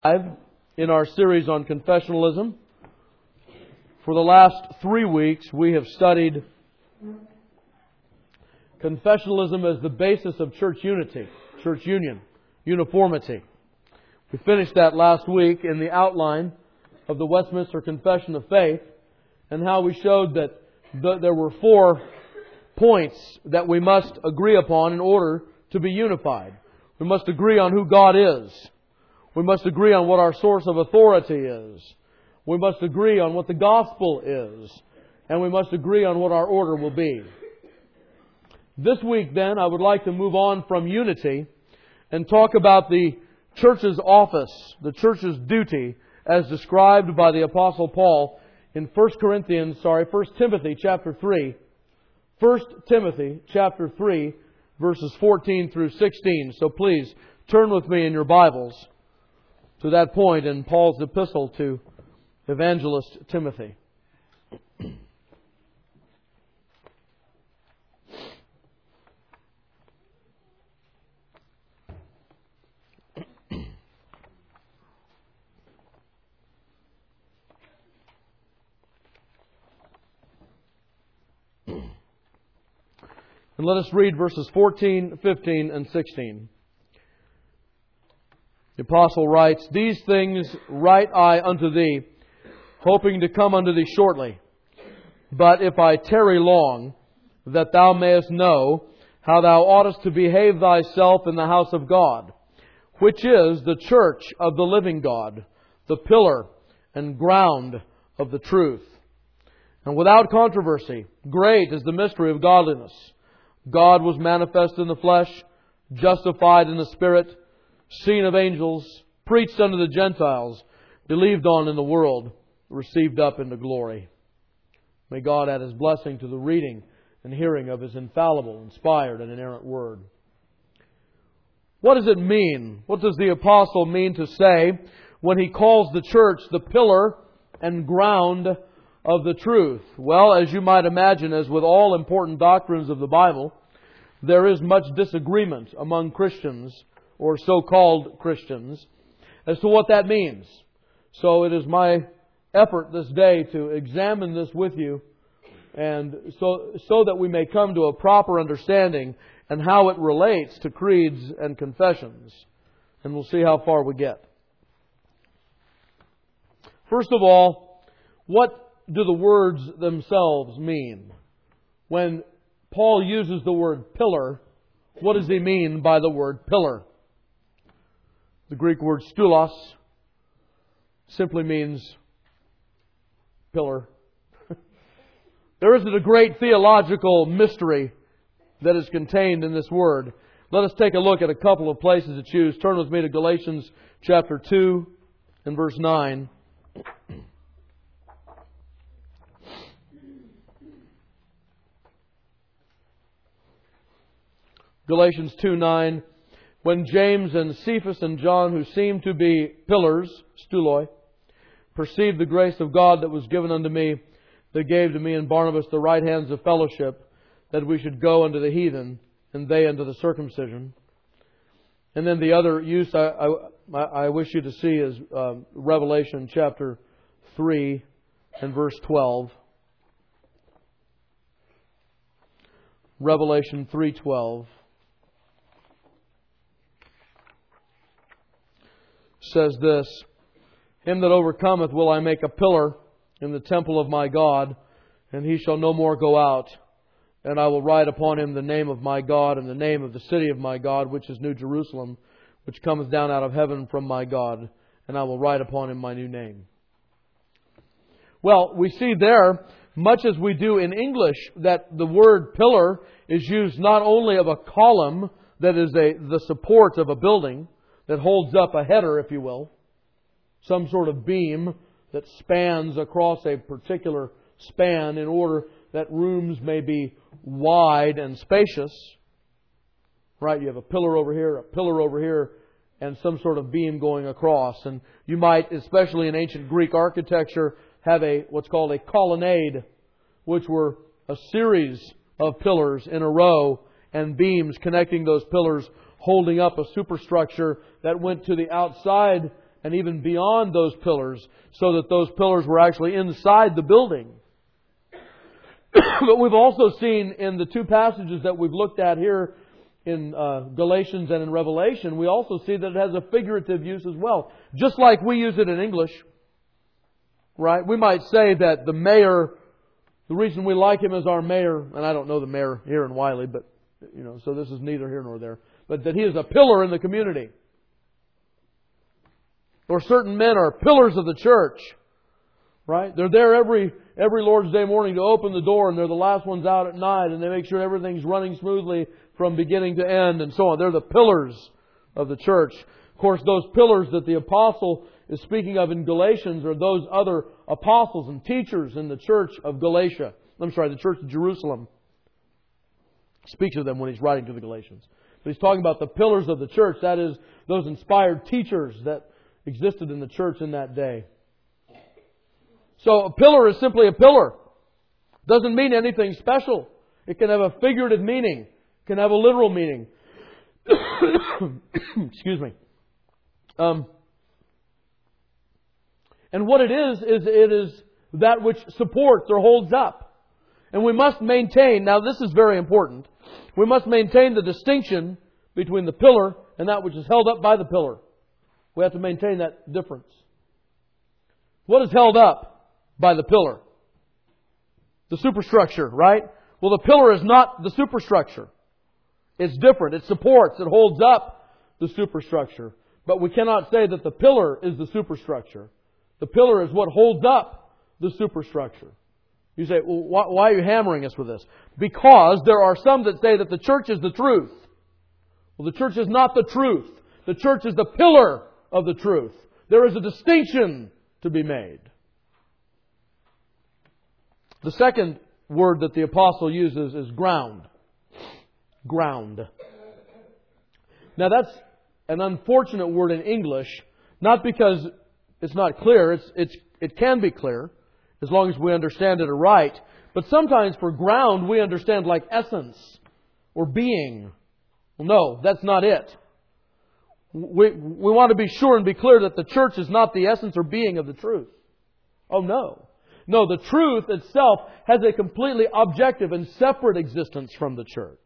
In our series on confessionalism. For the last 3 weeks, we have studied confessionalism as the basis of church unity, church union, uniformity. We finished that last week in the outline of the Westminster Confession of Faith, and how we showed that there were 4 points that we must agree upon in order to be unified. We must agree on who God is. We must agree on what our source of authority is. We must agree on what the gospel is. And we must agree on what our order will be. This week, then, I would like to move on from unity and talk about the church's office, the church's duty, as described by the Apostle Paul in 1 Timothy chapter 3. 1 Timothy chapter 3, verses 14 through 16. So please, turn with me in your Bibles to that point in Paul's epistle to evangelist Timothy. And let us read verses 14, 15, and 16. The Apostle writes, "These things write I unto thee, hoping to come unto thee shortly. But if I tarry long, that thou mayest know how thou oughtest to behave thyself in the house of God, which is the church of the living God, the pillar and ground of the truth. And without controversy, great is the mystery of godliness. God was manifest in the flesh, justified in the Spirit, seen of angels, preached unto the Gentiles, believed on in the world, received up into glory." May God add His blessing to the reading and hearing of His infallible, inspired, and inerrant Word. What does it mean? What does the Apostle mean to say when he calls the church the pillar and ground of the truth? Well, as you might imagine, as with all important doctrines of the Bible, there is much disagreement among Christians, or so-called Christians, as to what that means. So it is my effort this day to examine this with you, and so that we may come to a proper understanding and how it relates to creeds and confessions. And we'll see how far we get. First of all, what do the words themselves mean? When Paul uses the word pillar, what does he mean by the word pillar? The Greek word stulos simply means pillar. There isn't a great theological mystery that is contained in this word. Let us take a look at a couple of places to choose. Turn with me to Galatians chapter 2 and verse 9. Galatians 2:9. When James and Cephas and John, who seemed to be pillars, stuloi, perceived the grace of God that was given unto me, they gave to me and Barnabas the right hands of fellowship, that we should go unto the heathen, and they unto the circumcision. And then the other use I wish you to see is Revelation chapter 3 and verse 12. Revelation 3:12. Says this, "Him that overcometh will I make a pillar in the temple of my God, and he shall no more go out. And I will write upon him the name of my God, and the name of the city of my God, which is New Jerusalem, which cometh down out of heaven from my God. And I will write upon him my new name." Well, we see there, much as we do in English, that the word pillar is used not only of a column that is the support of a building, that holds up a header, if you will, some sort of beam that spans across a particular span in order that rooms may be wide and spacious. Right? You have a pillar over here, and some sort of beam going across. And you might, especially in ancient Greek architecture, have what's called a colonnade, which were a series of pillars in a row and beams connecting those pillars, holding up a superstructure that went to the outside and even beyond those pillars, so that those pillars were actually inside the building. But we've also seen in the two passages that we've looked at here in Galatians and in Revelation, we also see that it has a figurative use as well. Just like we use it in English, right? We might say that the mayor, the reason we like him as our mayor, and I don't know the mayor here in Wiley, but, so this is neither here nor there, but that he is a pillar in the community. Or certain men are pillars of the church. Right? They're there every Lord's Day morning to open the door, and they're the last ones out at night, and they make sure everything's running smoothly from beginning to end and so on. They're the pillars of the church. Of course, those pillars that the apostle is speaking of in Galatians are those other apostles and teachers in the church of Galatia. The church of Jerusalem. He speaks of them when he's writing to the Galatians. But he's talking about the pillars of the church. That is, those inspired teachers that existed in the church in that day. So a pillar is simply a pillar. Doesn't mean anything special. It can have a figurative meaning. It can have a literal meaning. Excuse me. And what it is that which supports or holds up. And we must maintain, now this is very important, we must maintain the distinction between the pillar and that which is held up by the pillar. We have to maintain that difference. What is held up by the pillar? The superstructure, right? Well, the pillar is not the superstructure. It's different. It supports, it holds up the superstructure. But we cannot say that the pillar is the superstructure. The pillar is what holds up the superstructure. You say, well, why are you hammering us with this? Because there are some that say that the church is the truth. Well, the church is not the truth. The church is the pillar of the truth. There is a distinction to be made. The second word that the apostle uses is ground. Ground. Now that's an unfortunate word in English, not because it's not clear. It can be clear as long as we understand it aright. But sometimes for ground we understand like essence or being. Well, no, that's not it. We want to be sure and be clear that the church is not the essence or being of the truth. Oh no. No, the truth itself has a completely objective and separate existence from the church.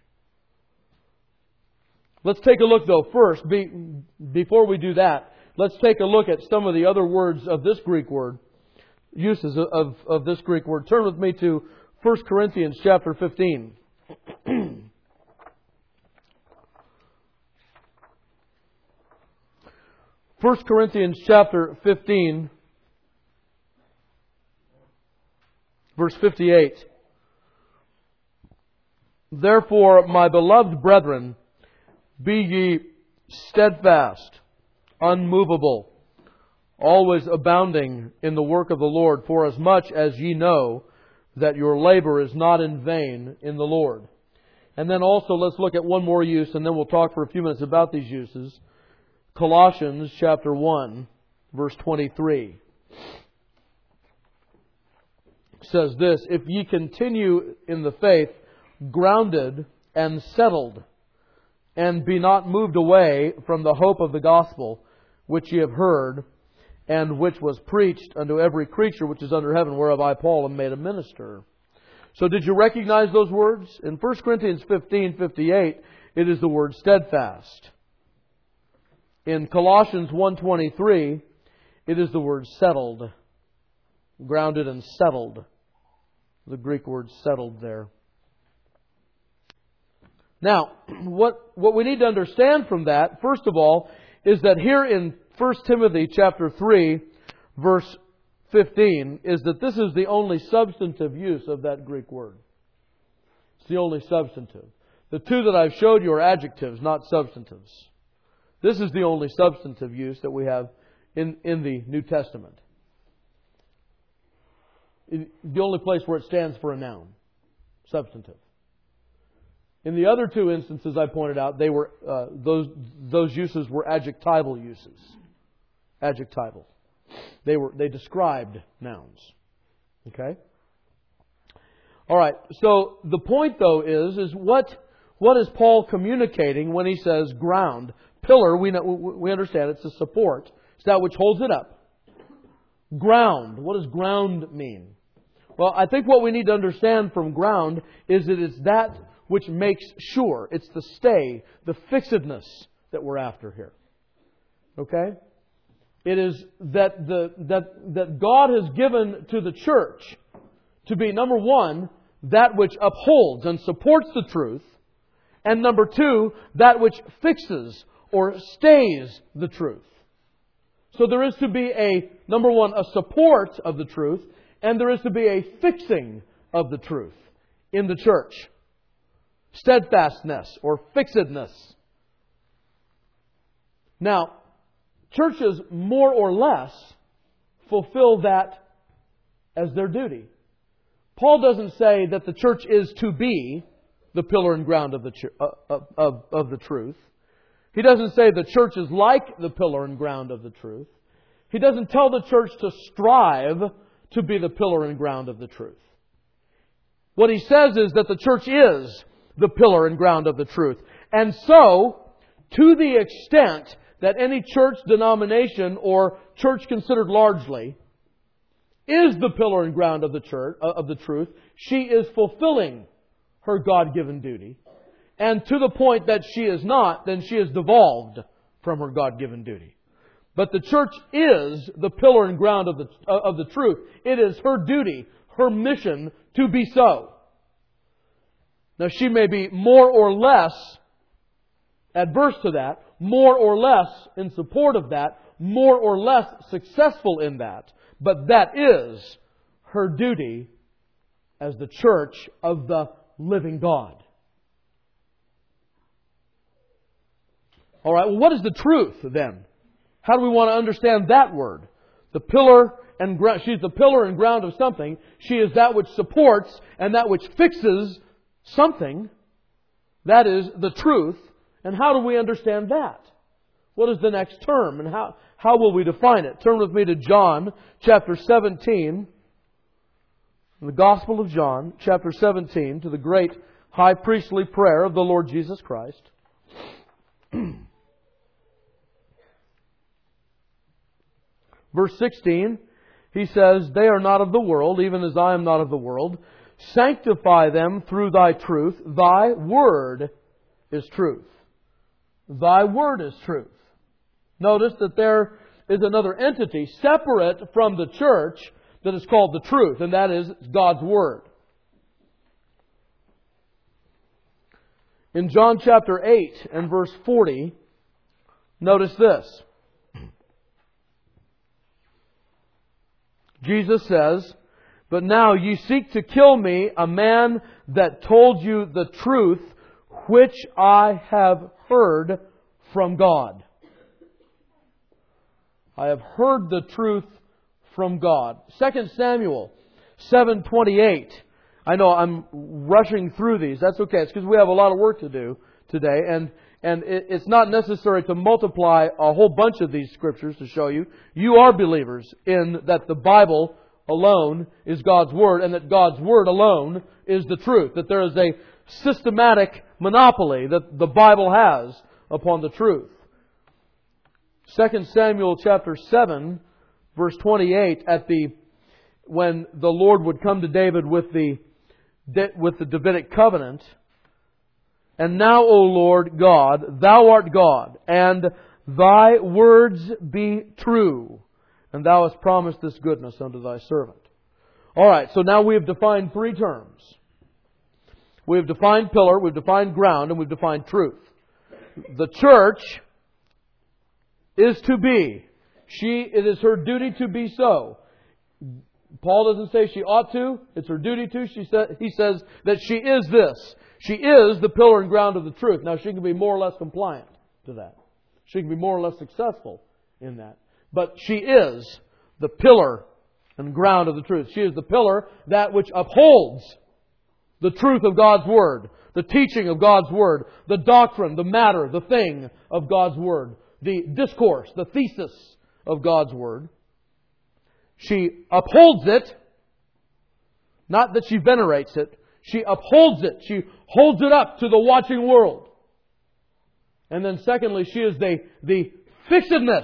Let's take a look though first. Before we do that, let's take a look at some of the other words of this Greek word. Uses of this Greek word. Turn with me to 1 Corinthians chapter 15. 1 Corinthians chapter 15. Verse 58. Therefore, my beloved brethren, be ye steadfast, unmovable, always abounding in the work of the Lord, forasmuch as ye know that your labor is not in vain in the Lord. And then also let's look at one more use, and then we'll talk for a few minutes about these uses. Colossians chapter 1, verse 23. Says this, if ye continue in the faith, grounded and settled, and be not moved away from the hope of the gospel, which ye have heard, and which was preached unto every creature which is under heaven, whereof I, Paul, am made a minister. So did you recognize those words? In 1 Corinthians 15:58, it is the word steadfast. In Colossians 1:23, it is the word settled. Grounded and settled. The Greek word settled there. Now, what we need to understand from that, first of all, is that here in 1 Timothy chapter 3, verse 15, is that this is the only substantive use of that Greek word. It's the only substantive. The two that I've showed you are adjectives, not substantives. This is the only substantive use that we have in the New Testament. The only place where it stands for a noun. Substantive. In the other two instances I pointed out, they were those uses were adjectival uses. Adjectival. They described nouns. Okay? All right. So the point though is what is Paul communicating when he says ground? Pillar, we understand it's a support. It's that which holds it up. Ground. What does ground mean? Well, I think what we need to understand from ground is that it's that which makes sure. It's the stay, the fixedness that we're after here. Okay? It is that God has given to the church to be, number one, that which upholds and supports the truth, and number two, that which fixes or stays the truth. So there is to be number one, a support of the truth, and there is to be a fixing of the truth in the church. Steadfastness or fixedness. Now, churches more or less fulfill that as their duty. Paul doesn't say that the church is to be the pillar and ground of the truth. He doesn't say the church is like the pillar and ground of the truth. He doesn't tell the church to strive to be the pillar and ground of the truth. What he says is that the church is the pillar and ground of the truth. And so, to the extent that any church denomination or church considered largely is the pillar and ground of the church, of the truth, she is fulfilling her God-given duty. And to the point that she is not, then she is devolved from her God-given duty. But the church is the pillar and ground of the truth. It is her duty, her mission to be so. Now she may be more or less adverse to that, more or less in support of that, more or less successful in that. But that is her duty as the church of the living God. All right, well, what is the truth then? How do we want to understand that word? The pillar and ground. She's the pillar and ground of something. She is that which supports and that which fixes something. That is the truth. And how do we understand that? What is the next term? And how will we define it? Turn with me to John chapter 17. The Gospel of John chapter 17, to the great high priestly prayer of the Lord Jesus Christ. Verse 16, He says, "They are not of the world, even as I am not of the world. Sanctify them through Thy truth. Thy word is truth." Thy word is truth. Notice that there is another entity separate from the church that is called the truth, and that is God's word. In John chapter 8 and verse 40, notice this. Jesus says, "But now ye seek to kill me, a man that told you the truth, which I have heard from God." I have heard the truth from God. 2 Samuel 7:28. I know I'm rushing through these. That's okay. It's because we have a lot of work to do today. And it's not necessary to multiply a whole bunch of these scriptures to show you. You are believers in that the Bible alone is God's Word and that God's Word alone is the truth. That there is a systematic monopoly that the Bible has upon the truth. 2 Samuel chapter 7, verse 28, when the Lord would come to David with the Davidic covenant, "And now, O Lord God, Thou art God, and Thy words be true, and Thou hast promised this goodness unto Thy servant." All right, so now we have defined three terms. We have defined pillar, we've defined ground, and we've defined truth. The church is to be. It is her duty to be so. Paul doesn't say she ought to. It's her duty to. He says that she is this. She is the pillar and ground of the truth. Now, she can be more or less compliant to that. She can be more or less successful in that. But she is the pillar and ground of the truth. She is the pillar, that which upholds the truth of God's Word, the teaching of God's Word, the doctrine, the matter, the thing of God's Word, the discourse, the thesis of God's Word. She upholds it, not that she venerates it. She upholds it. She holds it up to the watching world. And then secondly, she is the fixedness.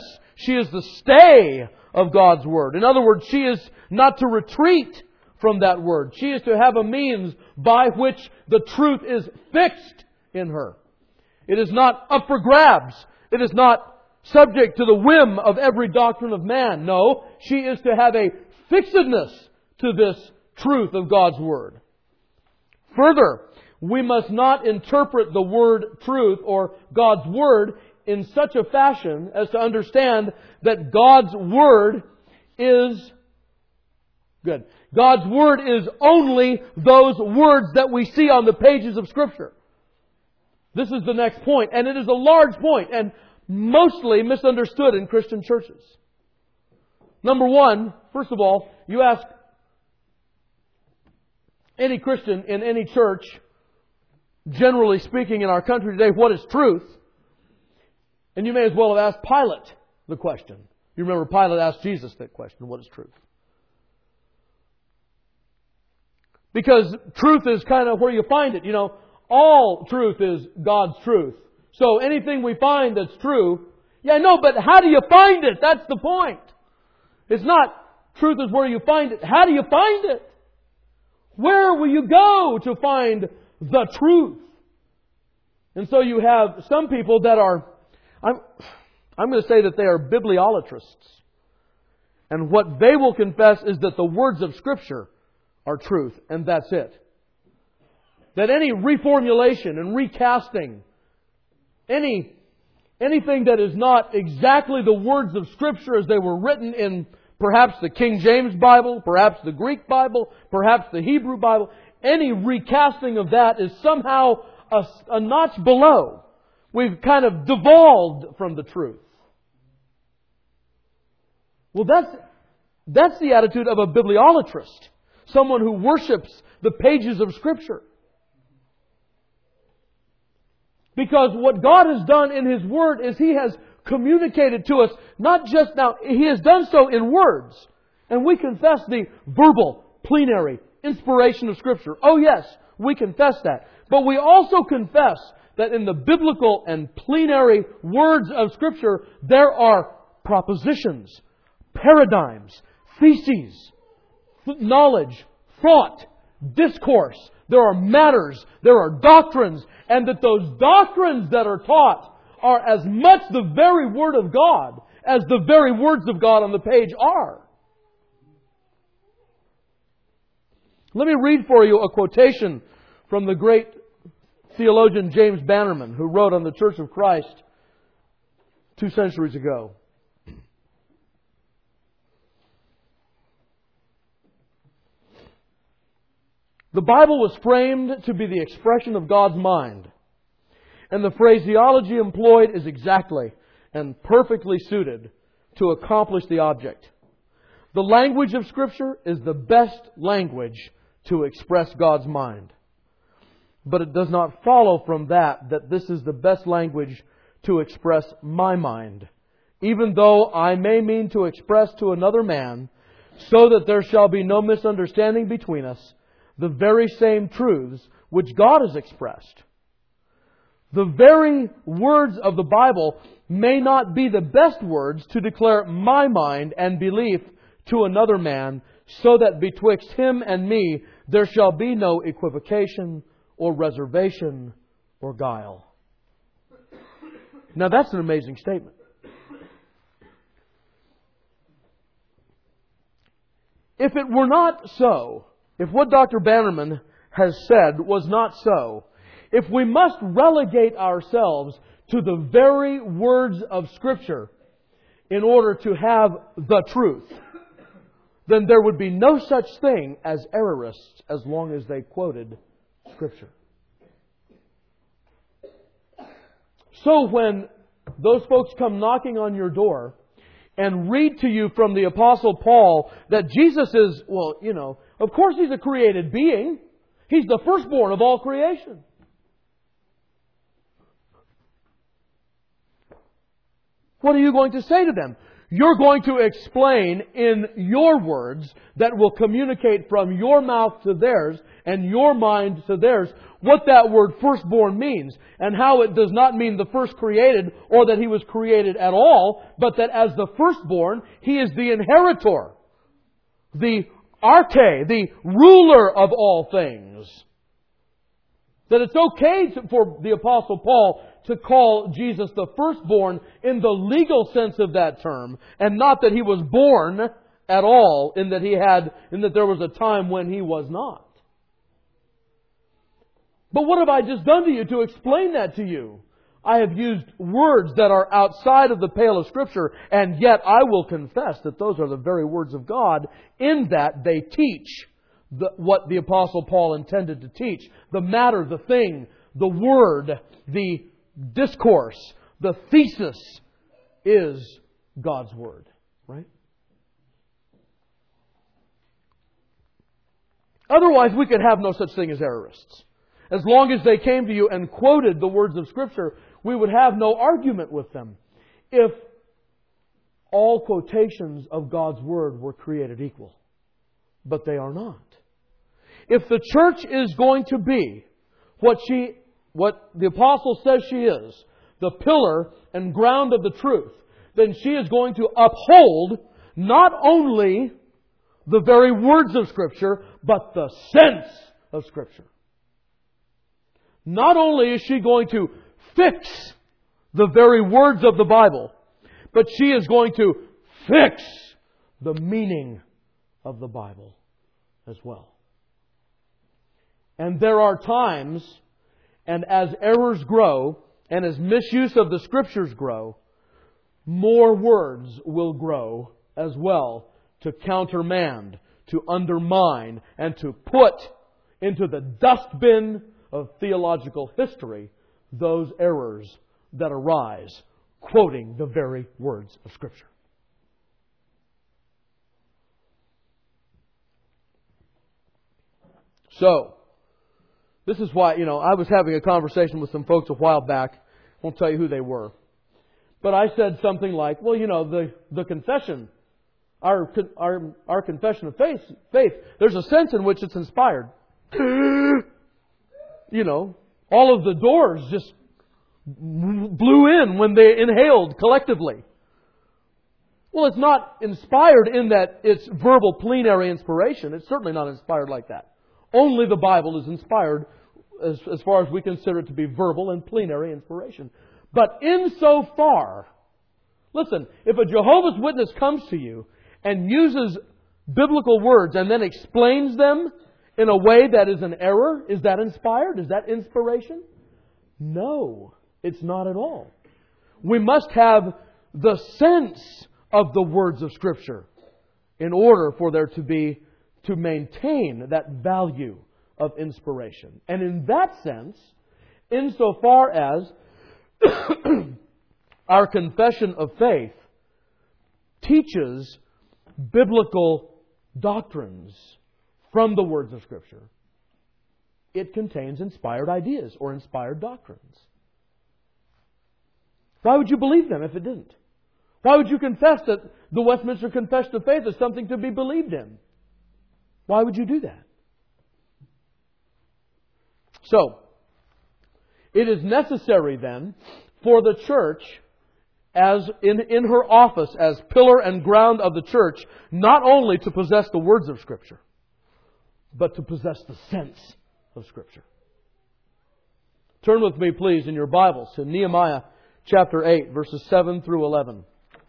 She is the stay of God's Word. In other words, she is not to retreat from that Word. She is to have a means by which the truth is fixed in her. It is not up for grabs. It is not subject to the whim of every doctrine of man. No, she is to have a fixedness to this truth of God's Word. Further, we must not interpret the word truth or God's Word in such a fashion as to understand that God's Word is good. God's Word is only those words that we see on the pages of Scripture. This is the next point, and it is a large point, and mostly misunderstood in Christian churches. Number one, first of all, you ask any Christian in any church, generally speaking in our country today, what is truth? And you may as well have asked Pilate the question. You remember Pilate asked Jesus that question, what is truth? Because truth is kind of where you find it. You know, all truth is God's truth. So anything we find that's true, yeah, no, but how do you find it? That's the point. It's not truth is where you find it. How do you find it? Where will you go to find the truth? And so you have some people that are, I'm going to say that they are bibliolatrists. And what they will confess is that the words of Scripture are truth, and that's it. That any reformulation and recasting, anything that is not exactly the words of Scripture as they were written in perhaps the King James Bible, perhaps the Greek Bible, perhaps the Hebrew Bible, any recasting of that is somehow a notch below. We've kind of devolved from the truth. Well, that's the attitude of a bibliolatrist. Someone who worships the pages of Scripture. Because what God has done in His Word is He has communicated to us, not just now, He has done so in words. And we confess the verbal, plenary, inspiration of Scripture. Oh yes, we confess that. But we also confess that in the biblical and plenary words of Scripture, there are propositions, paradigms, theses, knowledge, thought, discourse. There are matters, there are doctrines, and that those doctrines that are taught are as much the very Word of God as the very words of God on the page are. Let me read for you a quotation from the great theologian James Bannerman, who wrote on the Church of Christ 2 centuries ago. The Bible was framed to be the expression of God's mind, and the phraseology employed is exactly and perfectly suited to accomplish the object. The language of Scripture is the best language to express God's mind. But it does not follow from that this is the best language to express my mind, even though I may mean to express to another man, so that there shall be no misunderstanding between us, the very same truths which God has expressed. The very words of the Bible may not be the best words to declare my mind and belief to another man, so that betwixt him and me there shall be no equivocation or reservation or guile. Now that's an amazing statement. If it were not so, if what Dr. Bannerman has said was not so, if we must relegate ourselves to the very words of Scripture in order to have the truth, then there would be no such thing as errorists as long as they quoted Scripture. So when those folks come knocking on your door and read to you from the Apostle Paul that Jesus is, well, you know, of course He's a created being. He's the firstborn of all creation. What are you going to say to them? You're going to explain in your words that will communicate from your mouth to theirs and your mind to theirs what that word firstborn means and how it does not mean the first created or that He was created at all, but that as the firstborn, He is the inheritor, the arche, the ruler of all things. That it's okay for the Apostle Paul to call Jesus the firstborn in the legal sense of that term, and not that He was born at all, in that there was a time when He was not. But what have I just done to you to explain that to you? I have used words that are outside of the pale of Scripture, and yet I will confess that those are the very words of God, in that they teach what the Apostle Paul intended to teach. The matter, the thing, the word, the discourse, the thesis is God's Word. Right? Otherwise, we could have no such thing as errorists. As long as they came to you and quoted the words of Scripture, we would have no argument with them. If all quotations of God's Word were created equal. But they are not. If the church is going to be what the Apostle says she is, the pillar and ground of the truth, then she is going to uphold not only the very words of Scripture, but the sense of Scripture. Not only is she going to fix the very words of the Bible, but she is going to fix the meaning of the Bible as well. And there are times, and as errors grow, and as misuse of the Scriptures grow, more words will grow as well to countermand, to undermine, and to put into the dustbin of theological history those errors that arise quoting the very words of Scripture. So, this is why, I was having a conversation with some folks a while back. I won't tell you who they were. But I said something like, well, the confession, our confession of faith, there's a sense in which it's inspired. All of the doors just blew in when they inhaled collectively. Well, it's not inspired in that it's verbal plenary inspiration. It's certainly not inspired like that. Only the Bible is inspired as far as we consider it to be verbal and plenary inspiration. But insofar, listen, if a Jehovah's Witness comes to you and uses biblical words and then explains them in a way that is an error, is that inspired? Is that inspiration? No, it's not at all. We must have the sense of the words of Scripture in order for there to maintain that value of inspiration. And in that sense, insofar as our confession of faith teaches biblical doctrines from the words of Scripture, it contains inspired ideas or inspired doctrines. Why would you believe them if it didn't? Why would you confess that the Westminster Confession of Faith is something to be believed in? Why would you do that? So, it is necessary then for the church, as in her office as pillar and ground of the church, not only to possess the words of Scripture, but to possess the sense of Scripture. Turn with me, please, in your Bibles to Nehemiah chapter 8, verses 7 through 11.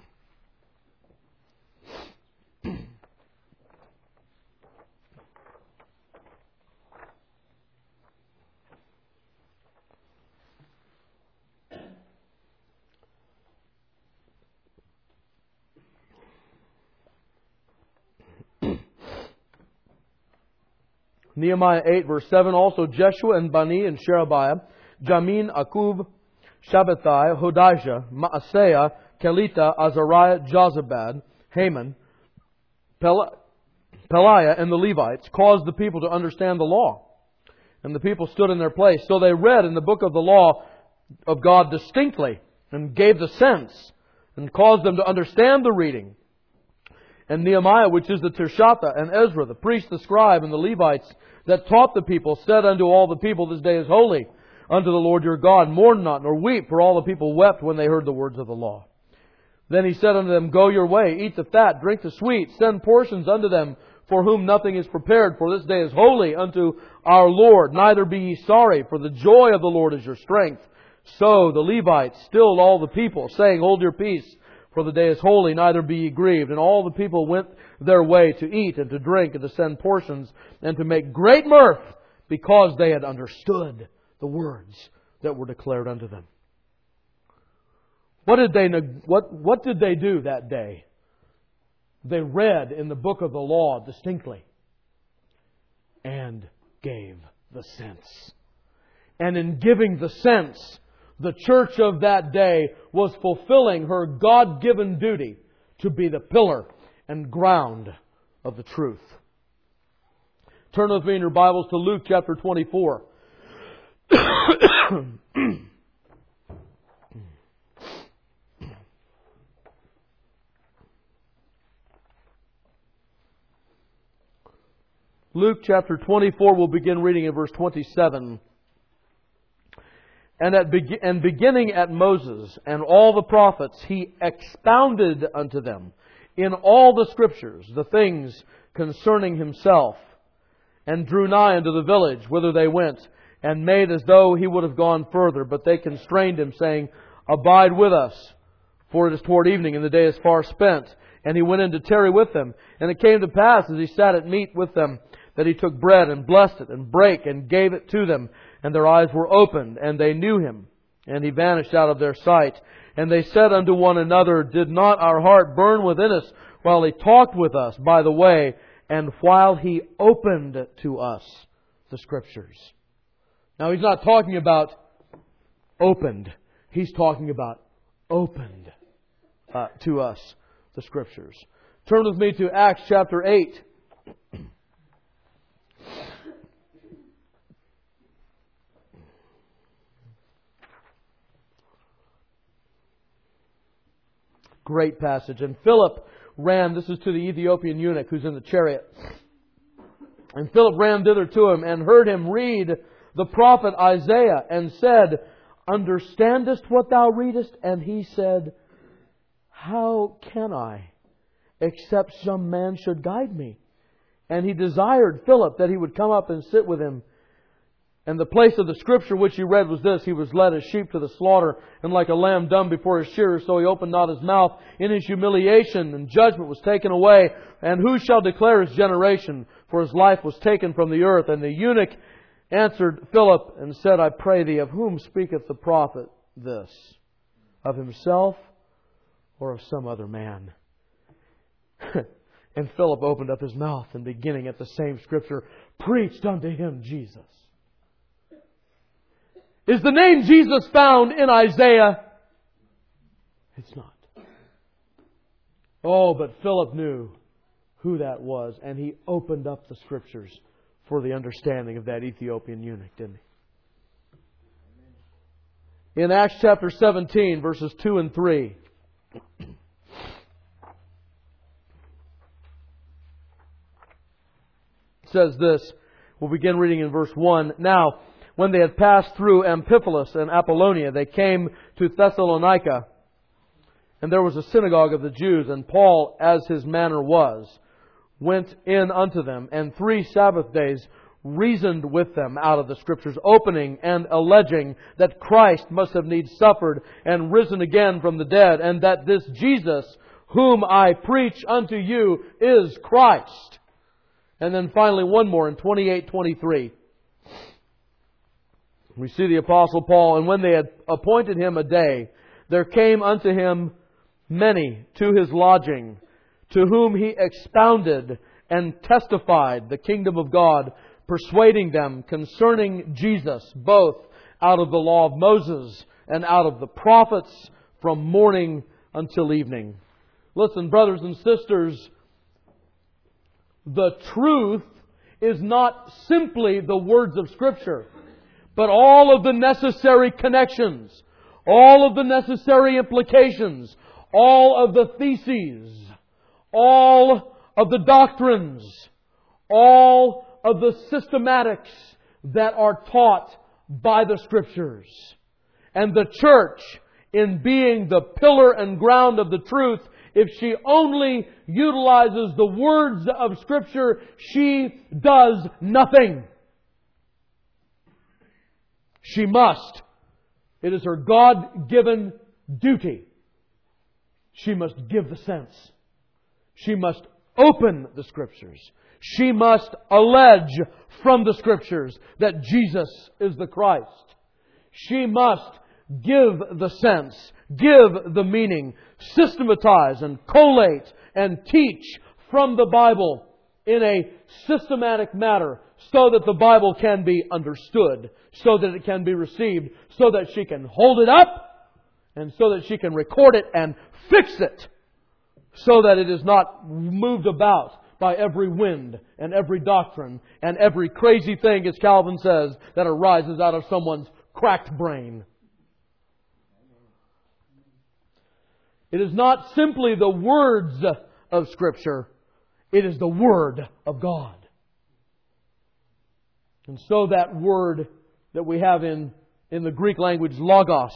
Nehemiah 8, verse 7, also Jeshua and Bani and Sherebiah, Jamin, Akub, Shabbatai, Hodijah, Maaseiah, Kelita, Azariah, Jozabad, Haman, Peliah, and the Levites caused the people to understand the law. And the people stood in their place. So they read in the book of the law of God distinctly and gave the sense and caused them to understand the reading. And Nehemiah, which is the Tirshatha, and Ezra, the priest, the scribe, and the Levites that taught the people, said unto all the people, This day is holy unto the Lord your God. Mourn not, nor weep, for all the people wept when they heard the words of the law. Then he said unto them, Go your way, eat the fat, drink the sweet, send portions unto them, for whom nothing is prepared. For this day is holy unto our Lord. Neither be ye sorry, for the joy of the Lord is your strength. So the Levites stilled all the people, saying, Hold your peace, for the day is holy, neither be ye grieved. And all the people went their way to eat and to drink and to send portions and to make great mirth, because they had understood the words that were declared unto them. What did they do that day? They read in the book of the law distinctly and gave the sense. And in giving the sense, the church of that day was fulfilling her God-given duty to be the pillar and ground of the truth. Turn with me in your Bibles to Luke chapter 24. Luke chapter 24, we'll begin reading in verse 27. And beginning at Moses and all the prophets, he expounded unto them in all the Scriptures the things concerning himself, and drew nigh unto the village whither they went, and made as though he would have gone further. But they constrained him, saying, Abide with us, for it is toward evening, and the day is far spent. And he went in to tarry with them. And it came to pass, as he sat at meat with them, that he took bread and blessed it and brake and gave it to them. And their eyes were opened, and they knew him. And he vanished out of their sight. And they said unto one another, Did not our heart burn within us while he talked with us by the way, and while he opened to us the Scriptures? Now he's not talking about opened. He's talking about opened to us the Scriptures. Turn with me to Acts chapter 8. Great passage. And Philip ran, this is to the Ethiopian eunuch who's in the chariot. And Philip ran thither to him and heard him read the prophet Isaiah and said, Understandest what thou readest? And he said, How can I, except some man should guide me? And he desired Philip that he would come up and sit with him. And the place of the Scripture which he read was this: He was led as sheep to the slaughter, and like a lamb dumb before his shearers, so he opened not his mouth. In his humiliation and judgment was taken away. And who shall declare his generation? For his life was taken from the earth. And the eunuch answered Philip and said, I pray thee, of whom speaketh the prophet this? Of himself or of some other man? And Philip opened up his mouth, and beginning at the same Scripture, preached unto him Jesus. Is the name Jesus found in Isaiah? It's not. Oh, but Philip knew who that was, and he opened up the Scriptures for the understanding of that Ethiopian eunuch, didn't he? In Acts chapter 17, verses 2 and 3. It says this. We'll begin reading in verse 1. Now, when they had passed through Amphipolis and Apollonia, they came to Thessalonica. And there was a synagogue of the Jews, and Paul, as his manner was, went in unto them, and 3 Sabbath days reasoned with them out of the Scriptures, opening and alleging that Christ must have needs suffered and risen again from the dead, and that this Jesus, whom I preach unto you, is Christ. And then finally one more in 28:23. We see the Apostle Paul, and when they had appointed him a day, there came unto him many to his lodging, to whom he expounded and testified the kingdom of God, persuading them concerning Jesus, both out of the law of Moses and out of the prophets, from morning until evening. Listen, brothers and sisters, the truth is not simply the words of Scripture, but all of the necessary connections, all of the necessary implications, all of the theses, all of the doctrines, all of the systematics that are taught by the Scriptures. And the church, in being the pillar and ground of the truth, if she only utilizes the words of Scripture, she does nothing. She must. It is her God-given duty. She must give the sense. She must open the Scriptures. She must allege from the Scriptures that Jesus is the Christ. She must give the sense, give the meaning, systematize and collate and teach from the Bible in a systematic manner so that the Bible can be understood, so that it can be received, so that she can hold it up, and so that she can record it and fix it, so that it is not moved about by every wind and every doctrine and every crazy thing, as Calvin says, that arises out of someone's cracked brain. It is not simply the words of Scripture. It is the Word of God. And so that word that we have in the Greek language, logos,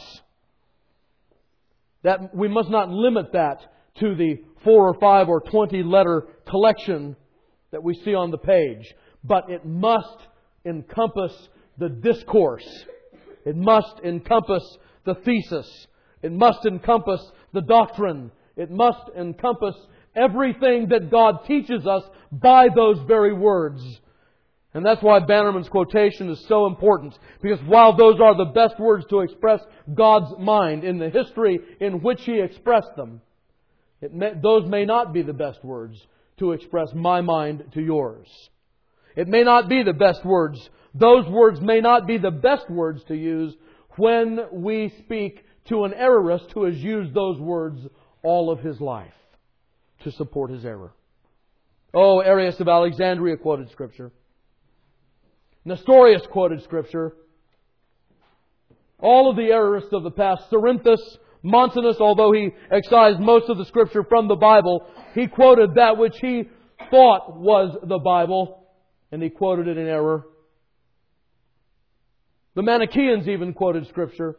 that we must not limit that to the 4 or 5 or 20 letter collection that we see on the page. But it must encompass the discourse. It must encompass the thesis. It must encompass the doctrine. It must encompass everything that God teaches us by those very words. And that's why Bannerman's quotation is so important. Because while those are the best words to express God's mind in the history in which He expressed them, those may not be the best words to express my mind to yours. It may not be the best words. Those words may not be the best words to use when we speak to an errorist who has used those words all of his life to support his error. Oh, Arius of Alexandria quoted Scripture. Nestorius quoted Scripture. All of the errorists of the past, Cerinthus, Montanus, although he excised most of the Scripture from the Bible, he quoted that which he thought was the Bible, and he quoted it in error. The Manichaeans even quoted Scripture,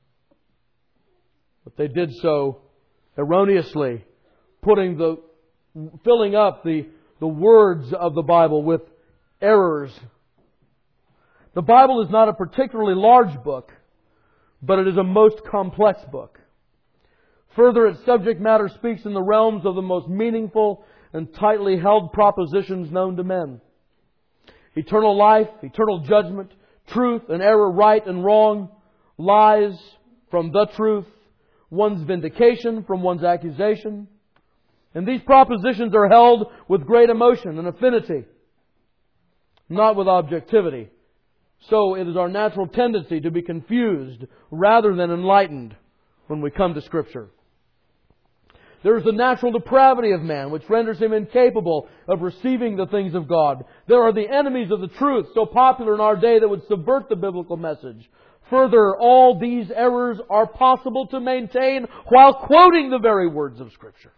but they did so erroneously, filling up the words of the Bible with errors. The Bible is not a particularly large book, but it is a most complex book. Further, its subject matter speaks in the realms of the most meaningful and tightly held propositions known to men. Eternal life, eternal judgment, truth and error, right and wrong, lies from the truth, one's vindication from one's accusation. And these propositions are held with great emotion and affinity, not with objectivity. So it is our natural tendency to be confused rather than enlightened when we come to Scripture. There is the natural depravity of man, which renders him incapable of receiving the things of God. There are the enemies of the truth, so popular in our day, that would subvert the biblical message. Further, all these errors are possible to maintain while quoting the very words of Scripture,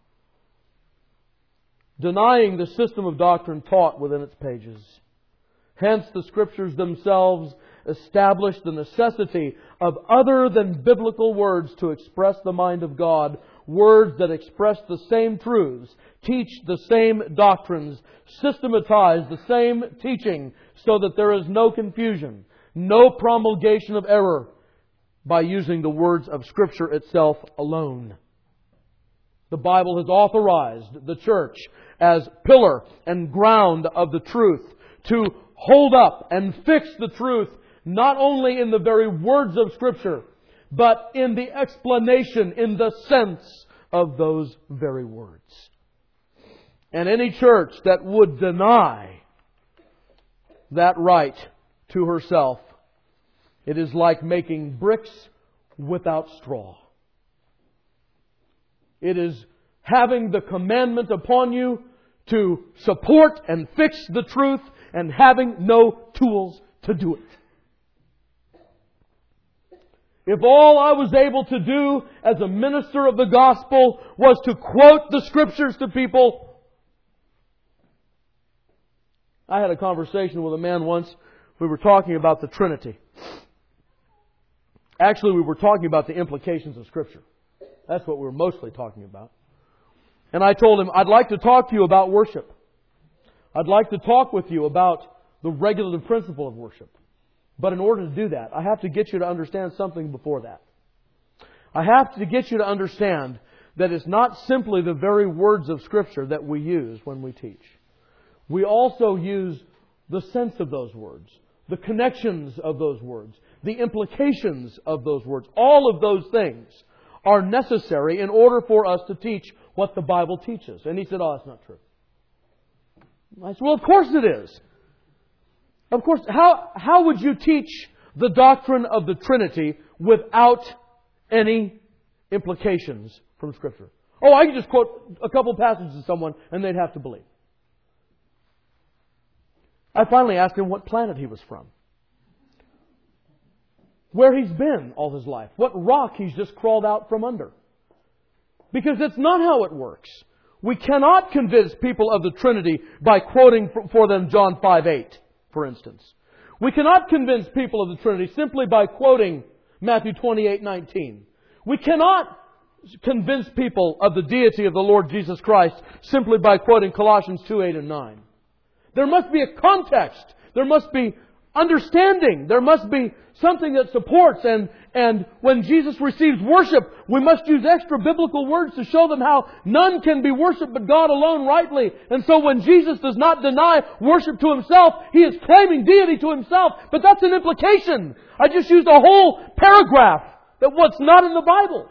denying the system of doctrine taught within its pages. Hence, the Scriptures themselves establish the necessity of other than biblical words to express the mind of God, words that express the same truths, teach the same doctrines, systematize the same teaching, so that there is no confusion, no promulgation of error by using the words of Scripture itself alone. The Bible has authorized the church as pillar and ground of the truth to hold up and fix the truth, not only in the very words of Scripture, but in the explanation, in the sense of those very words. And any church that would deny that right to herself, it is like making bricks without straw. It is having the commandment upon you to support and fix the truth and having no tools to do it. If all I was able to do as a minister of the gospel was to quote the Scriptures to people. I had a conversation with a man once. We were talking about the Trinity. Actually, we were talking about the implications of Scripture. That's what we were mostly talking about. And I told him, I'd like to talk to you about worship. I'd like to talk with you about the regulative principle of worship. But in order to do that, I have to get you to understand something before that. I have to get you to understand that it's not simply the very words of Scripture that we use when we teach. We also use the sense of those words, the connections of those words, the implications of those words. All of those things are necessary in order for us to teach what the Bible teaches. And he said, oh, that's not true. I said, well, of course it is. Of course, how would you teach the doctrine of the Trinity without any implications from Scripture? Oh, I could just quote a couple passages to someone and they'd have to believe. I finally asked him what planet he was from, where he's been all his life, what rock he's just crawled out from under. Because that's not how it works. We cannot convince people of the Trinity by quoting for them John 5:8, for instance. We cannot convince people of the Trinity simply by quoting Matthew 28:19. We cannot convince people of the deity of the Lord Jesus Christ simply by quoting Colossians 2:8 and 9. There must be a context. There must be understanding. There must be something that supports. And when Jesus receives worship, we must use extra biblical words to show them how none can be worshipped but God alone rightly. And so when Jesus does not deny worship to Himself, He is claiming deity to Himself. But that's an implication. I just used a whole paragraph that what's not in the Bible.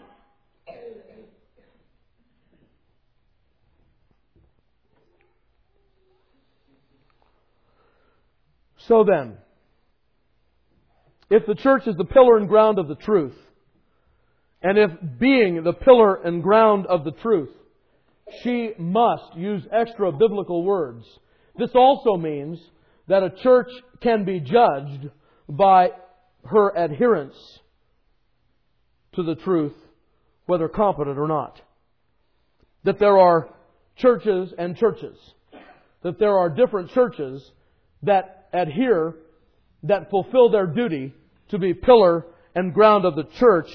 So then, if the church is the pillar and ground of the truth, and if being the pillar and ground of the truth, she must use extra biblical words, this also means that a church can be judged by her adherence to the truth, whether competent or not. That there are churches and churches. That there are different churches that adhere, that fulfill their duty to be pillar and ground of the church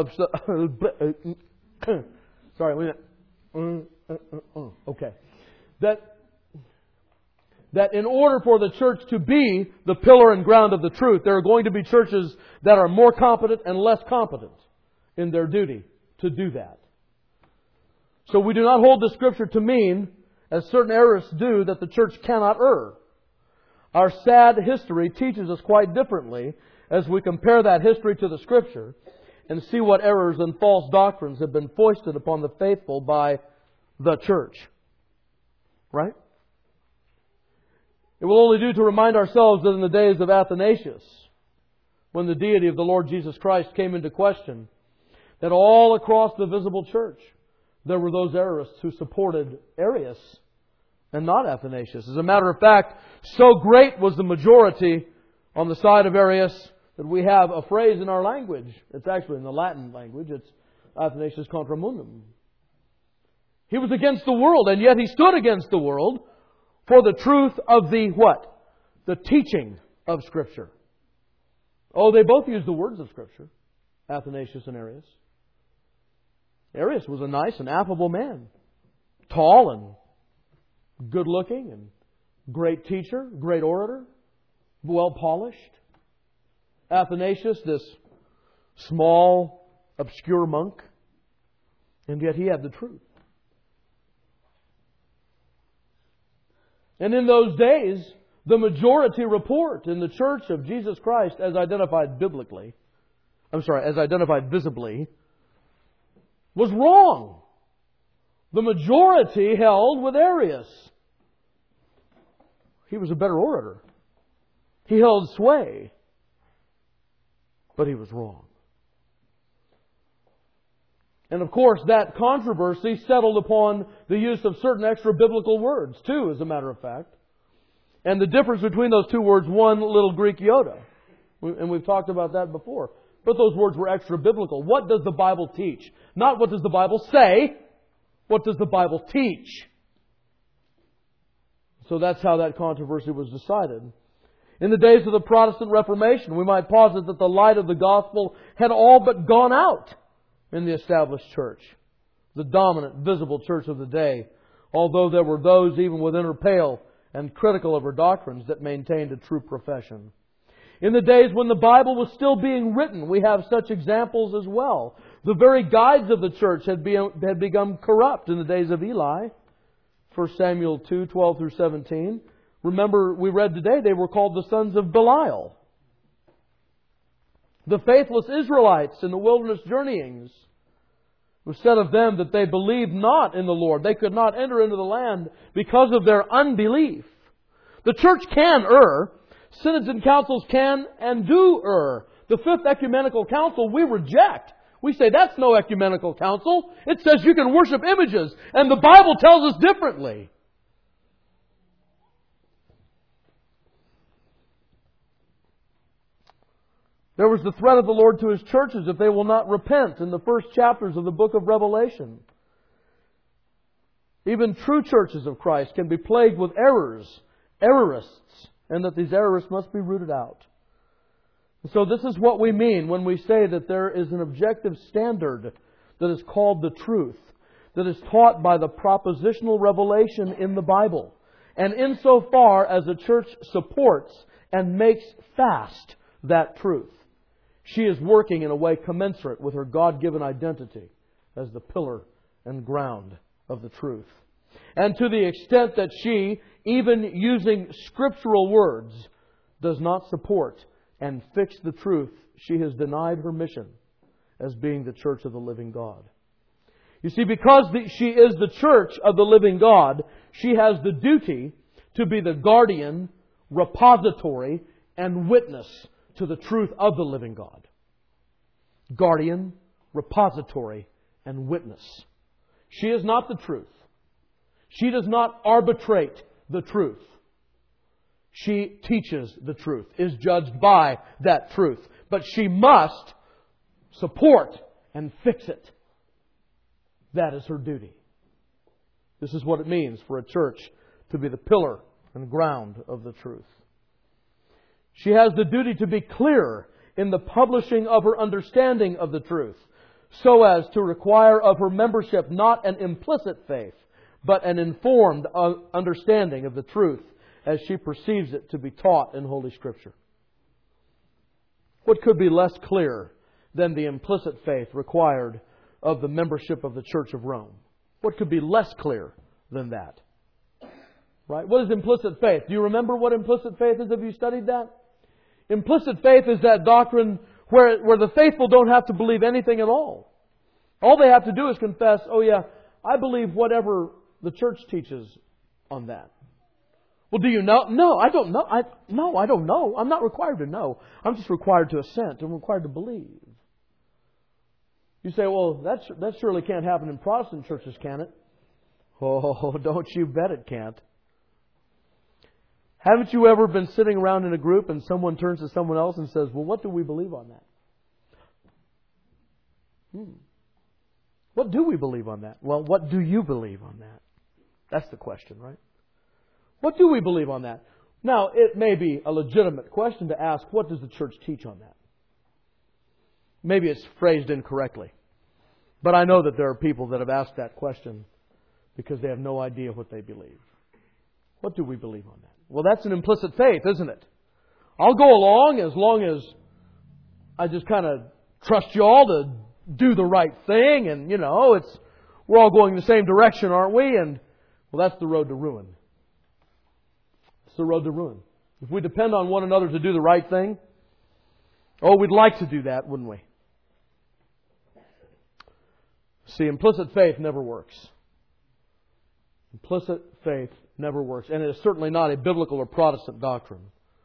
sorry, wait a minute. Okay. That in order for the church to be the pillar and ground of the truth, there are going to be churches that are more competent and less competent in their duty to do that. So we do not hold the Scripture to mean, as certain errorists do, that the church cannot err. Our sad history teaches us quite differently as we compare that history to the Scripture and see what errors and false doctrines have been foisted upon the faithful by the church. Right? It will only do to remind ourselves that in the days of Athanasius, when the deity of the Lord Jesus Christ came into question, that all across the visible church there were those errorists who supported Arius and not Athanasius. As a matter of fact, so great was the majority on the side of Arius that we have a phrase in our language. It's actually in the Latin language. It's Athanasius contra mundum. He was against the world, and yet he stood against the world for the truth of the what? The teaching of Scripture. Oh, they both used the words of Scripture, Athanasius and Arius. Arius was a nice and affable man, tall and good looking and great teacher, great orator, well polished. Athanasius, this small, obscure monk, and yet he had the truth. And in those days, the majority report in the Church of Jesus Christ as identified biblically, as identified visibly, was wrong. The majority held with Arius. He was a better orator. He held sway. But he was wrong. And of course, that controversy settled upon the use of certain extra biblical words, too, as a matter of fact. And the difference between those two words, one little Greek iota. And we've talked about that before. But those words were extra biblical. What does the Bible teach? Not what does the Bible say. What does the Bible teach? So that's how that controversy was decided. In the days of the Protestant Reformation, we might posit that the light of the gospel had all but gone out in the established church, the dominant, visible church of the day, although there were those even within her pale and critical of her doctrines that maintained a true profession. In the days when the Bible was still being written, we have such examples as well. The very guides of the church had become corrupt in the days of Eli. 1 Samuel 2, 12 through 17. Remember, we read today, they were called the sons of Belial. The faithless Israelites in the wilderness journeyings. It was said of them that they believed not in the Lord. They could not enter into the land because of their unbelief. The church can err. Synods and councils can and do err. The Fifth Ecumenical Council we reject. We say that's no ecumenical council. It says you can worship images. And the Bible tells us differently. There was the threat of the Lord to His churches if they will not repent in the first chapters of the book of Revelation. Even true churches of Christ can be plagued with errorists, and that these errorists must be rooted out. So this is what we mean when we say that there is an objective standard that is called the truth, that is taught by the propositional revelation in the Bible. And insofar as the church supports and makes fast that truth, she is working in a way commensurate with her God-given identity as the pillar and ground of the truth. And to the extent that she, even using scriptural words, does not support and fix the truth, she has denied her mission as being the church of the living God. You see, because she is the church of the living God, she has the duty to be the guardian, repository, and witness to the truth of the living God. Guardian, repository, and witness. She is not the truth. She does not arbitrate the truth. She teaches the truth, is judged by that truth. But she must support and fix it. That is her duty. This is what it means for a church to be the pillar and ground of the truth. She has the duty to be clear in the publishing of her understanding of the truth, so as to require of her membership not an implicit faith, but an informed understanding of the truth as she perceives it to be taught in Holy Scripture. What could be less clear than the implicit faith required of the membership of the Church of Rome? What could be less clear than that? Right? What is implicit faith? Do you remember what implicit faith is? Have you studied that? Implicit faith is that doctrine where the faithful don't have to believe anything at all. All they have to do is confess, oh yeah, I believe whatever the church teaches on that. Well, do you know? No, I don't know. I don't know. I'm not required to know. I'm just required to assent. I'm required to believe. You say, well, that surely can't happen in Protestant churches, can it? Oh, don't you bet it can't. Haven't you ever been sitting around in a group and someone turns to someone else and says, well, what do we believe on that? What do we believe on that? Well, what do you believe on that? That's the question, right? What do we believe on that? Now, it may be a legitimate question to ask, what does the church teach on that? Maybe it's phrased incorrectly. But I know that there are people that have asked that question because they have no idea what they believe. What do we believe on that? Well, that's an implicit faith, isn't it? I'll go along as I just kind of trust you all to do the right thing, and we're all going the same direction, aren't we? And well, that's the road to ruin. It's the road to ruin. If we depend on one another to do the right thing, we'd like to do that, wouldn't we? See, implicit faith never works. Implicit faith never works. And it is certainly not a biblical or Protestant doctrine.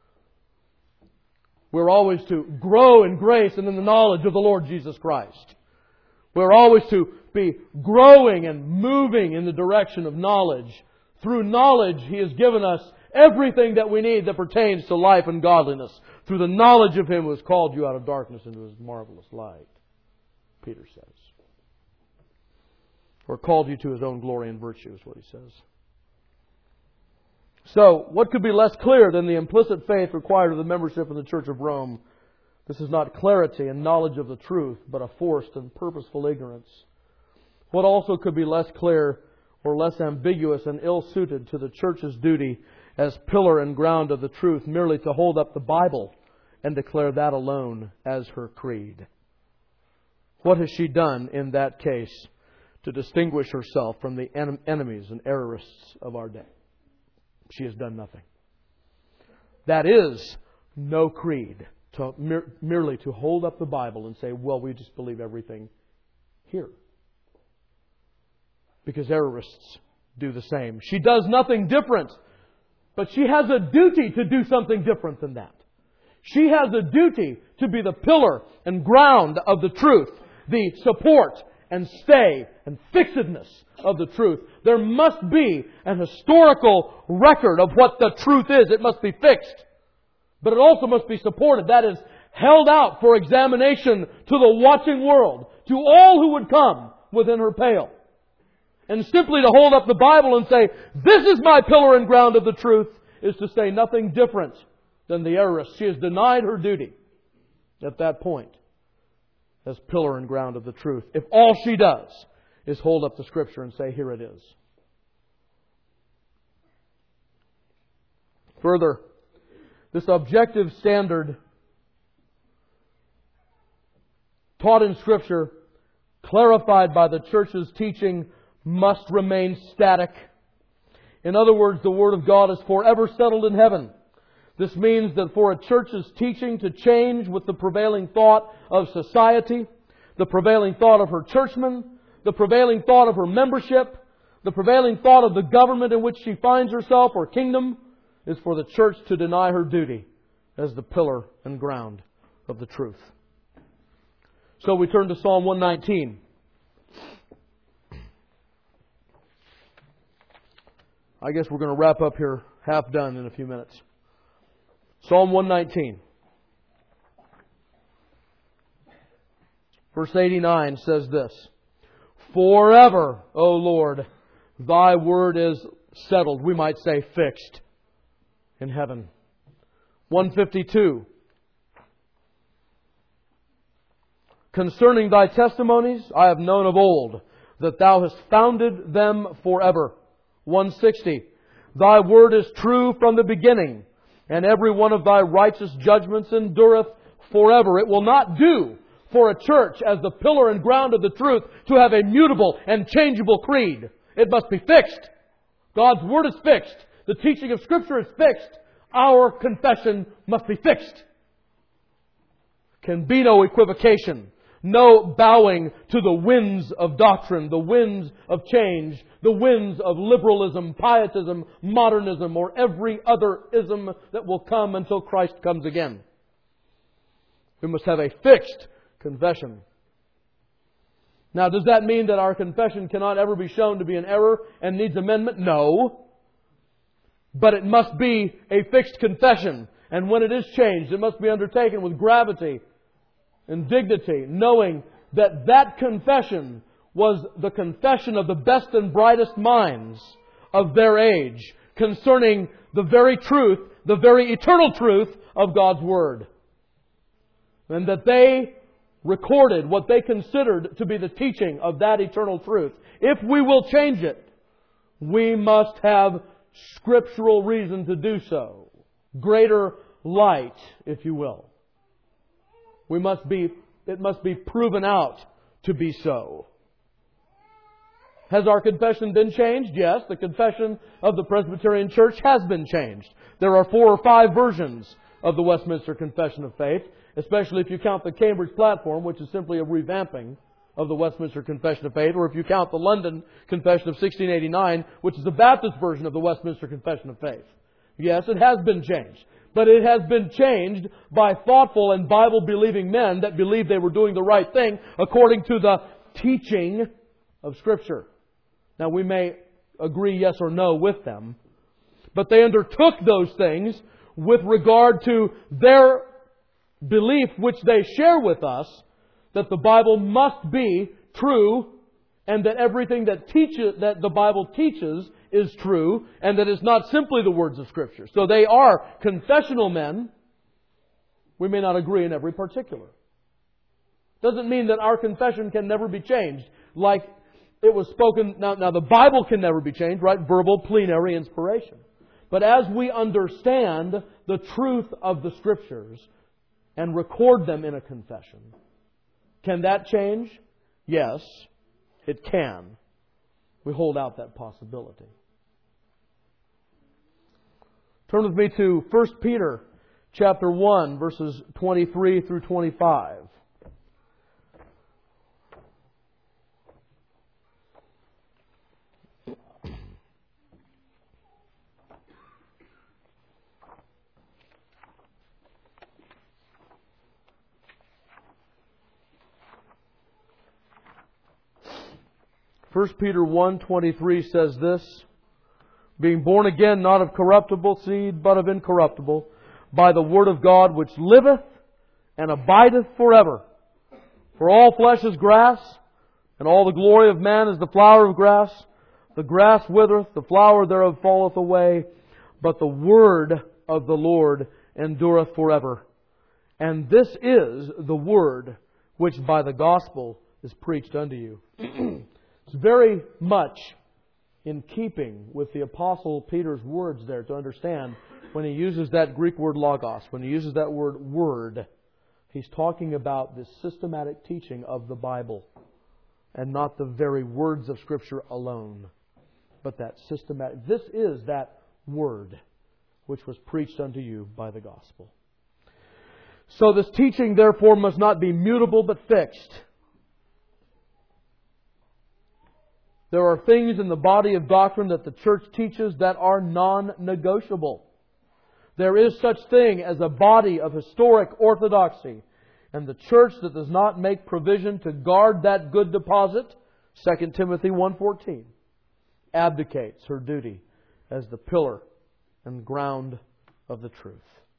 We're always to grow in grace and in the knowledge of the Lord Jesus Christ. We're always to be growing and moving in the direction of knowledge. Through knowledge, He has given us everything that we need that pertains to life and godliness through the knowledge of Him who has called you out of darkness into His marvelous light, Peter says. Or called you to His own glory and virtue, is what he says. So, what could be less clear than the implicit faith required of the membership in the Church of Rome? This is not clarity and knowledge of the truth, but a forced and purposeful ignorance. What also could be less clear or less ambiguous and ill-suited to the Church's duty as pillar and ground of the truth merely to hold up the Bible and declare that alone as her creed? What has she done in that case to distinguish herself from the enemies and errorists of our day? She has done nothing. That is no creed, merely to hold up the Bible and say, well, we just believe everything here. Because errorists do the same. She does nothing different, but she has a duty to do something different than that. She has a duty to be the pillar and ground of the truth, the support and stay and fixedness of the truth. There must be an historical record of what the truth is. It must be fixed. But it also must be supported. That is, held out for examination to the watching world, to all who would come within her pale. And simply to hold up the Bible and say, this is my pillar and ground of the truth, is to say nothing different than the errorist. She has denied her duty at that point as pillar and ground of the truth, if all she does is hold up the Scripture and say, here it is. Further, this objective standard taught in Scripture, clarified by the Church's teaching, must remain static. In other words, the Word of God is forever settled in heaven. This means that for a church's teaching to change with the prevailing thought of society, the prevailing thought of her churchmen, the prevailing thought of her membership, the prevailing thought of the government in which she finds herself or kingdom, is for the church to deny her duty as the pillar and ground of the truth. So we turn to Psalm 119. I guess we're going to wrap up here half done in a few minutes. Psalm 119. Verse 89 says this: Forever, O Lord, Thy word is settled. We might say fixed in heaven. 152. Concerning Thy testimonies, I have known of old, that Thou hast founded them forever. 160. Thy word is true from the beginning, and every one of Thy righteous judgments endureth forever. It will not do for a church as the pillar and ground of the truth to have a mutable and changeable creed. It must be fixed. God's word is fixed. The teaching of Scripture is fixed. Our confession must be fixed. Can be no equivocation. No bowing to the winds of doctrine, the winds of change, the winds of liberalism, pietism, modernism, or every other ism that will come until Christ comes again. We must have a fixed confession. Now, does that mean that our confession cannot ever be shown to be an error and needs amendment? No. But it must be a fixed confession. And when it is changed, it must be undertaken with gravity and dignity, knowing that that confession was the confession of the best and brightest minds of their age concerning the very truth, the very eternal truth of God's Word. And that they recorded what they considered to be the teaching of that eternal truth. If we will change it, we must have scriptural reason to do so. Greater light, if you will. It must be proven out to be so. Has our confession been changed? Yes, the confession of the Presbyterian Church has been changed. There are 4 or 5 versions of the Westminster Confession of Faith, especially if you count the Cambridge Platform, which is simply a revamping of the Westminster Confession of Faith, or if you count the London Confession of 1689, which is the Baptist version of the Westminster Confession of Faith. Yes, it has been changed. But it has been changed by thoughtful and Bible-believing men that believed they were doing the right thing according to the teaching of Scripture. Now, we may agree yes or no with them, but they undertook those things with regard to their belief, which they share with us, that the Bible must be true, and that everything that the Bible teaches is true, and that it's not simply the words of Scripture. So they are confessional men. We may not agree in every particular. Doesn't mean that our confession can never be changed. Like it was spoken, now the Bible can never be changed, right? Verbal, plenary inspiration. But as we understand the truth of the Scriptures and record them in a confession, can that change? Yes, it can. We hold out that possibility. Turn with me to 1 Peter chapter 1, verses 23 through 25. First Peter 1:23 says this, being born again, not of corruptible seed, but of incorruptible, by the word of God, which liveth and abideth forever. For all flesh is grass, and all the glory of man is the flower of grass. The grass withereth, the flower thereof falleth away, but the word of the Lord endureth forever. And this is the word which by the gospel is preached unto you. It's very much in keeping with the Apostle Peter's words there to understand when he uses that Greek word logos, when he uses that word, he's talking about the systematic teaching of the Bible and not the very words of Scripture alone, but that systematic. This is that word which was preached unto you by the gospel. So this teaching, therefore, must not be mutable but fixed. There are things in the body of doctrine that the church teaches that are non-negotiable. There is such thing as a body of historic orthodoxy. And the church that does not make provision to guard that good deposit, 2 Timothy 1:14, abdicates her duty as the pillar and ground of the truth.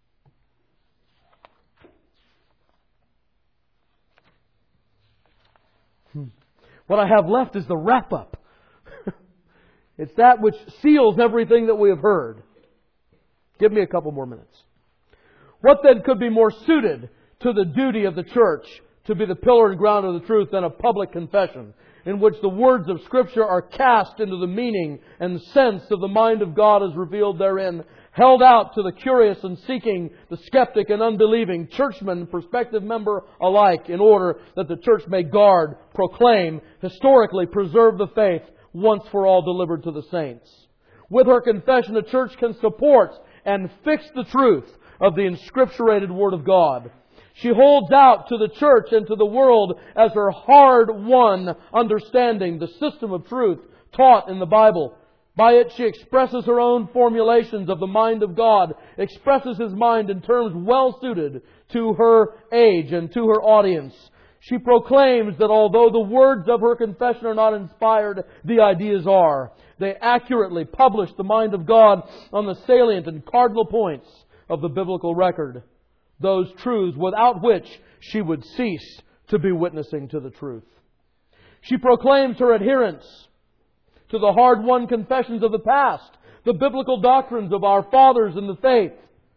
What I have left is the wrap-up. It's that which seals everything that we have heard. Give me a couple more minutes. What then could be more suited to the duty of the church to be the pillar and ground of the truth than a public confession, in which the words of Scripture are cast into the meaning and sense of the mind of God as revealed therein, held out to the curious and seeking, the skeptic and unbelieving, churchman and prospective member alike, in order that the church may guard, proclaim, historically preserve the faith once for all delivered to the saints. With her confession, the church can support and fix the truth of the inscripturated Word of God. She holds out to the church and to the world as her hard-won understanding the system of truth taught in the Bible. By it she expresses her own formulations of the mind of God, expresses His mind in terms well suited to her age and to her audience. She proclaims that although the words of her confession are not inspired, the ideas are. They accurately publish the mind of God on the salient and cardinal points of the biblical record. Those truths without which she would cease to be witnessing to the truth. She proclaims her adherence to the hard-won confessions of the past, the biblical doctrines of our fathers in the faith,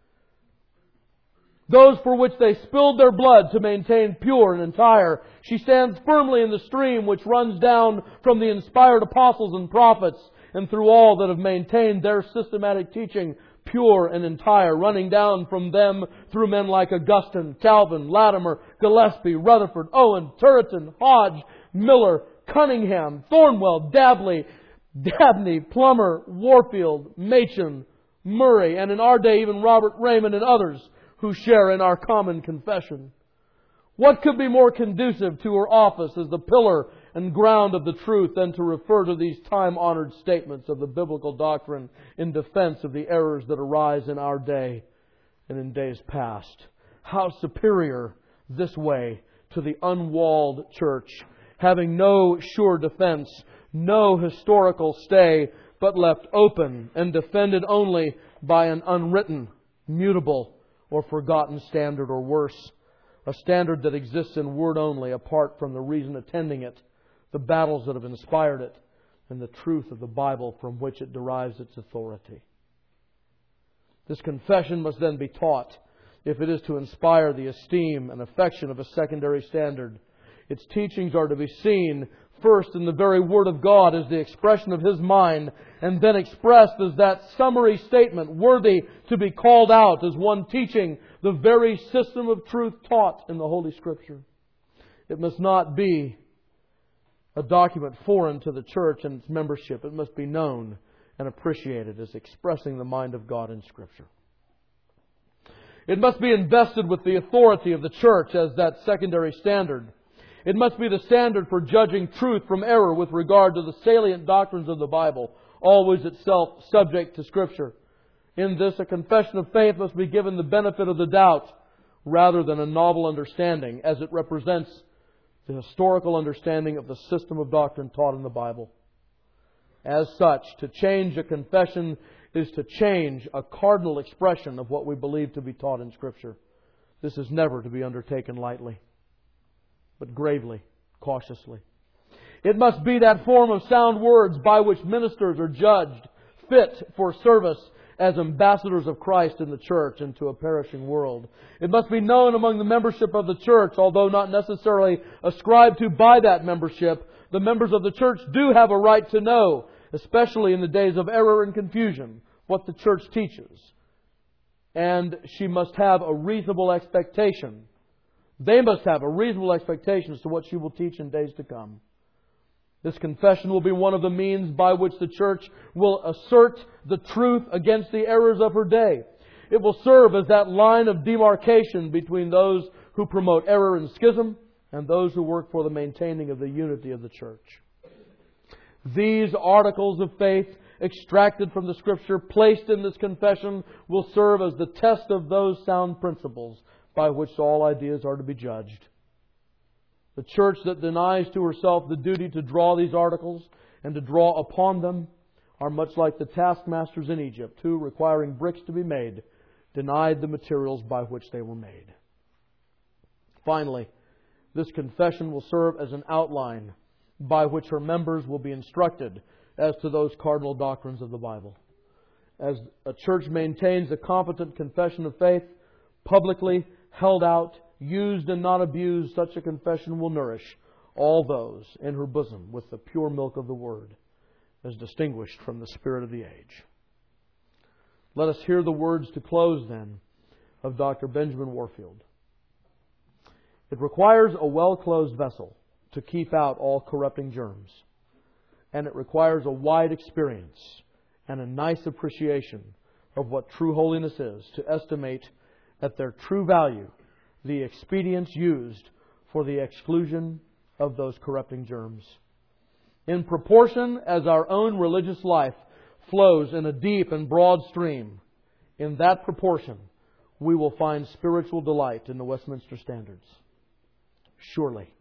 those for which they spilled their blood to maintain pure and entire. She stands firmly in the stream which runs down from the inspired apostles and prophets and through all that have maintained their systematic teaching pure and entire, running down from them through men like Augustine, Calvin, Latimer, Gillespie, Rutherford, Owen, Turretin, Hodge, Miller, Cunningham, Thornwell, Dabney, Plummer, Warfield, Machen, Murray, and in our day even Robert Raymond and others who share in our common confession. What could be more conducive to her office as the pillar and ground of the truth than to refer to these time-honored statements of the biblical doctrine in defense of the errors that arise in our day and in days past? How superior this way to the unwalled church, having no sure defense, no historical stay, but left open and defended only by an unwritten, mutable, or forgotten standard, or worse, a standard that exists in word only, apart from the reason attending it, the battles that have inspired it, and the truth of the Bible from which it derives its authority. This confession must then be taught if it is to inspire the esteem and affection of a secondary standard. Its teachings are to be seen first in the very Word of God as the expression of His mind, and then expressed as that summary statement worthy to be called out as one teaching the very system of truth taught in the Holy Scripture. It must not be a document foreign to the church and its membership. It must be known and appreciated as expressing the mind of God in Scripture. It must be invested with the authority of the church as that secondary standard. It must be the standard for judging truth from error with regard to the salient doctrines of the Bible, always itself subject to Scripture. In this, a confession of faith must be given the benefit of the doubt rather than a novel understanding, as it represents the historical understanding of the system of doctrine taught in the Bible. As such, to change a confession is to change a cardinal expression of what we believe to be taught in Scripture. This is never to be undertaken lightly, but gravely, cautiously. It must be that form of sound words by which ministers are judged fit for service as ambassadors of Christ in the church and to a perishing world. It must be known among the membership of the church, although not necessarily ascribed to by that membership. The members of the church do have a right to know, especially in the days of error and confusion, what the church teaches. And she must have a reasonable expectation. They must have a reasonable expectation as to what she will teach in days to come. This confession will be one of the means by which the church will assert the truth against the errors of her day. It will serve as that line of demarcation between those who promote error and schism and those who work for the maintaining of the unity of the church. These articles of faith, extracted from the Scripture, placed in this confession, will serve as the test of those sound principles by which all ideas are to be judged. The church that denies to herself the duty to draw these articles and to draw upon them are much like the taskmasters in Egypt, who, requiring bricks to be made, denied the materials by which they were made. Finally, this confession will serve as an outline by which her members will be instructed as to those cardinal doctrines of the Bible. As a church maintains a competent confession of faith, publicly held out, used and not abused, such a confession will nourish all those in her bosom with the pure milk of the Word, as distinguished from the spirit of the age. Let us hear the words to close, then, of Dr. Benjamin Warfield. It requires a well-closed vessel to keep out all corrupting germs, and it requires a wide experience and a nice appreciation of what true holiness is to estimate at their true value the expedients used for the exclusion of those corrupting germs. In proportion as our own religious life flows in a deep and broad stream, in that proportion we will find spiritual delight in the Westminster Standards. Surely.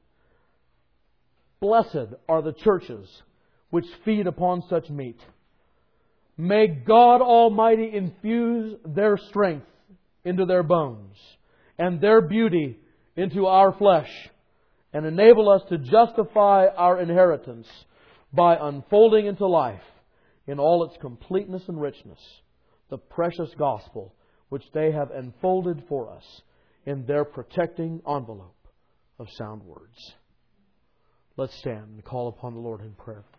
Blessed are the churches which feed upon such meat. May God Almighty infuse their strength into their bones and their beauty into our flesh, and enable us to justify our inheritance by unfolding into life, in all its completeness and richness, the precious gospel which they have enfolded for us in their protecting envelope of sound words. Let's stand and call upon the Lord in prayer.